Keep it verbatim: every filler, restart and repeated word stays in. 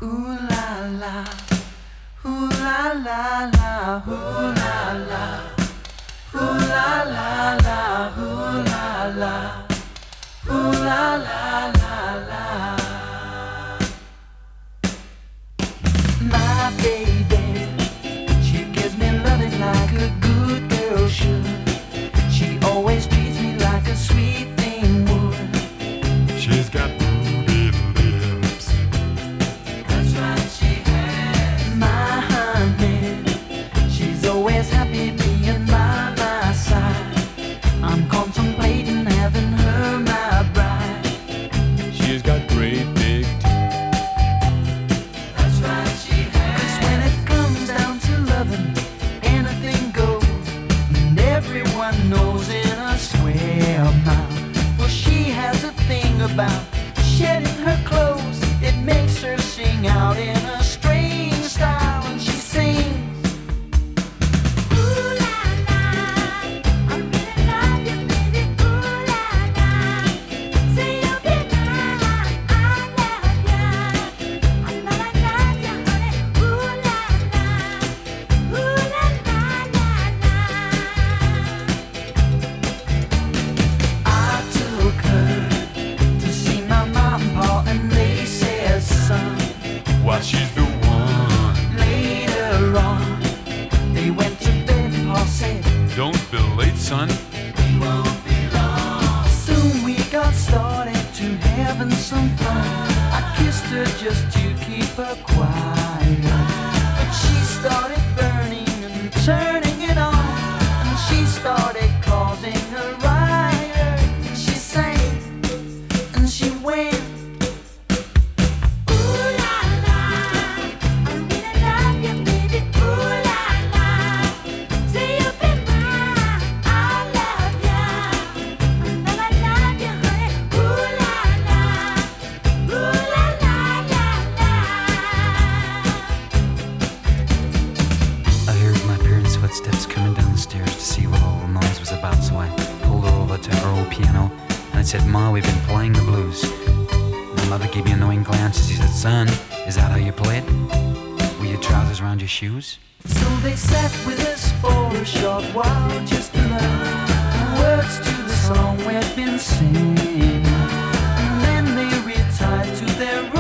Ooh la la, ooh la la la, ooh la la, ooh la la la, ooh la la, ooh la la la la. My baby, she gives me loving like a good girl should. She always treats me like a sweet thing would. She's got ruby lips. That's right, she has. My honey, she's always happy being by my side. I'm contemplating having her my bride. She's got great big teeth. That's right, she has. 'Cause when it comes down to loving, anything goes. And everyone knows in a square mile. For she has a thing about shedding her clothes. It makes her sing out in a strange style. And she sings, ooh la la, I really love you, baby, ooh la la. Say you'll be mine, I love ya. I love, I love ya, honey, ooh la la, ooh la la la la. I took her to see my mom and pa, and they said, son, Why, she's the one. later on, they went to bed, pa said, Don't be late, son. we won't be long. Soon we got started to having some fun. I kissed her just to keep her quiet, but she started burning and turning it on, and she started causing a riot. She sang and she went, ooh la la, I really love you, baby, ooh la la. Say you'll be mine, I love ya. I love, I love you, honey, ooh la la, ooh la la la la. I heard my parents' footsteps coming down the stairs to see what all the noise was about, so I pulled her over to her old piano and I said, Ma, we've been playing the blues. My mother gave me a knowing glance and she said, Son, is that how you play it? With your trousers around your shoes? So they sat with us for a short while just to learn the words to the song we'd been singing. And then they retired to their